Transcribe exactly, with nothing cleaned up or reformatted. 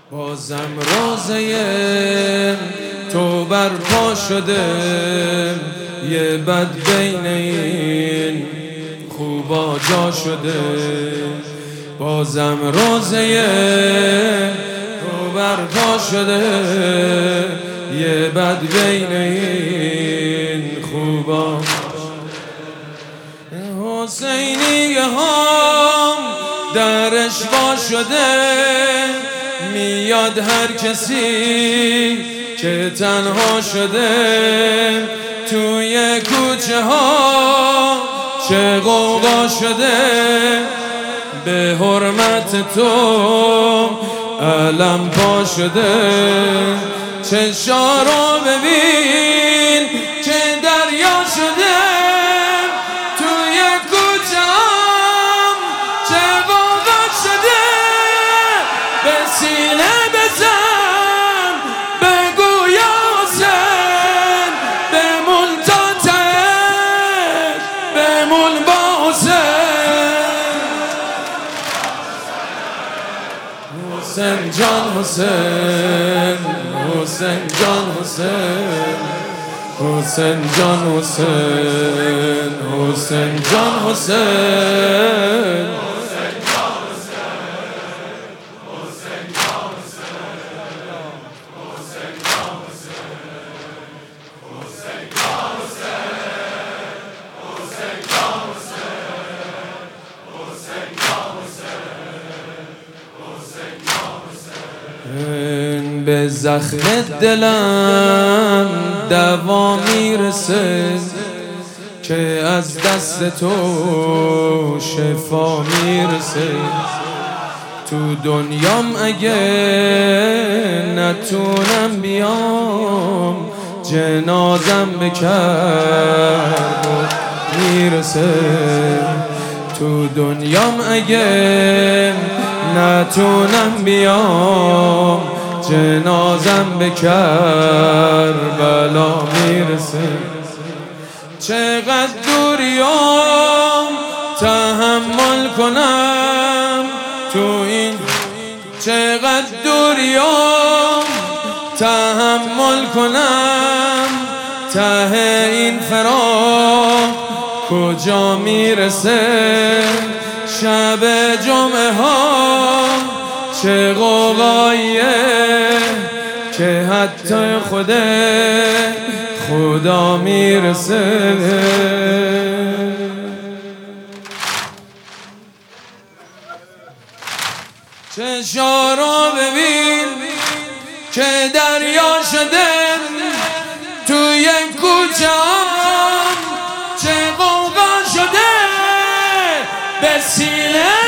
بازم روزه تو برپا شده، یه بد بین این خوبا جا شده. بازم روزه تو برپا شده، یه بد بین این خوبا. حسینیه هم درش وا شده، میاد هر کسی که تنها شده. توی کوچه ها چه غوغا شده، به حرمت تو علم پا شده. چشا رو ببین که دریا شده، توی کوچه هم چه غوغا شده. به سینه بزن بگو یا حسین، بمون تا تهش، بمون با حسین. حسین جان حسین، حسین جان حسین، حسین جان حسین، حسین جان حسین. به زخم دلم دوا میرسه، که از دست تو شفا میرسه. تو دنیام اگه نتونم بیام، جنازم به کرب میرسه. تو دنیام اگه نتونم بیام، جنازم به کربلا میرسه. چقدر دوریام تحمل کنم تو این، چقدر دوریام تحمل کنم. ته این فراق کجا میرسه؟ شب جمعه ها چه غوغاییه، که حتی خود خدا میرسه. چشا رو ببین که دریا شده، توی کوچه هم چه غوغا شده. به سینه